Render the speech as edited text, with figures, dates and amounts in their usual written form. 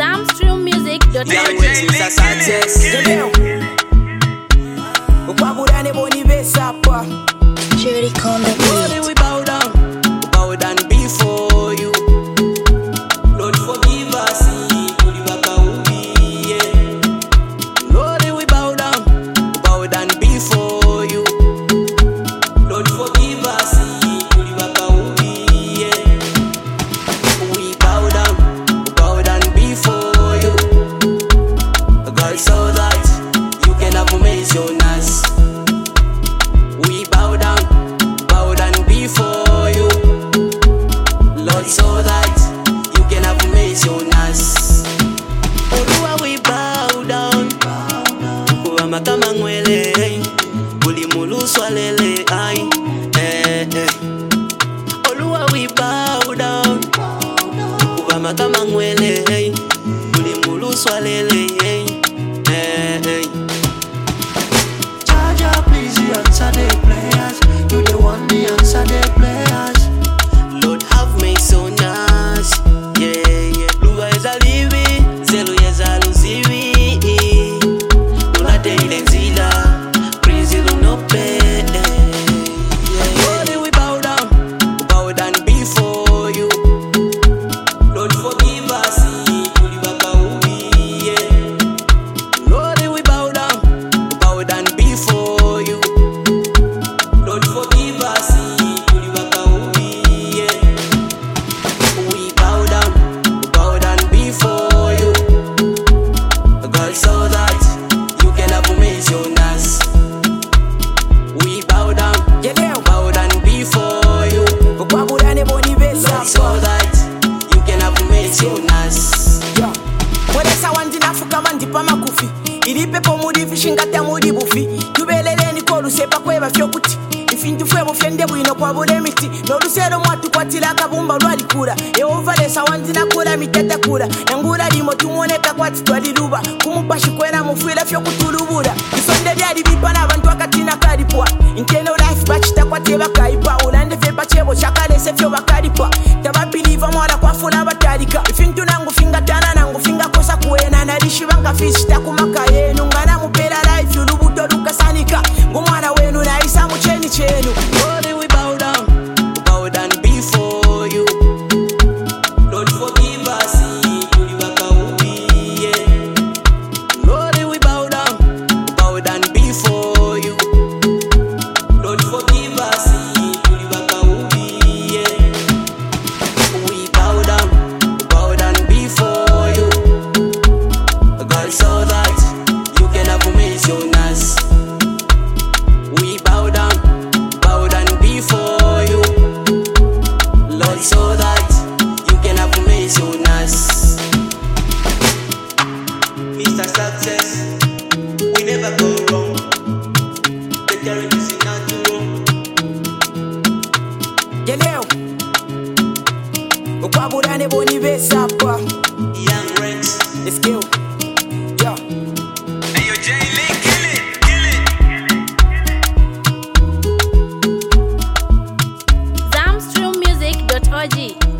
Zamstreammusic.com. Judy on the beat. We bow down before you. Lord, forgive us. Lord, we bow down before you. Lord, forgive us. We bow down before you, God, so that you can have mercy on us. We bow down before you, Lord, so that you can have mercy on us. Oluwa we bow down, kuwa kama ngwele, ulimuluswa lele ai. Oluwa we bow down, kuwa kama ngwele, ulimuluswa lele. Charger, please answer the prayers. You the one, the answer the prayers. Lord, have mercy on us. Yeah. Luga eza livi, zelu eza luzivi. Nulate ile nzila, praise you no pay. Lord, we bow down before you. Lord, forgive us. Lord, we bow down before you. Lord, forgive us. We bow down before you, God, so that you can have mercy on us. We bow down before you, Lord, so that you can have mercy on us. Mwelesa wandina fuka mandipa makufi ilipepo mudi fishingata mudi bufi tubeleleni ko lusepa kweba fyokuti ifintu fwebo fyende bwino kwa bule miti nolusero mwatu kwatila akabumba lwalikula Yehova lesa wandina kula mitete kula nangula limo tumoneka kwati twaliluba kumupashi kwera mufwila fyokutulubula isonde byali bipana abantu akatina kalipwa inteno life bachita kwate bakaipa ulande fepa chebo chakalese fyo bakalipa tababiliva mwala kwafuna batalika ifintu nangu finga tana nangu finga kosa kuena nalishi banga fishita kumaka yenu ngana mupela life yulubuto lukasanika ngumwana wenu naisa mucheni chenu. Lord, we bow down before you. Lord, forgive us. Lord, we bow down before you. Lord, forgive us. We bow down before you, God, so that you can have mercy on us. We bow down before you, Lord, so that you can have mercy on us. Mr. Success, we never go wrong. The charity is not too wrong. Geleo ukwabulane boni besapa Young Rex, let's go. Yo Hey, yo, J-Link, kill it. Zamstreammusic.org.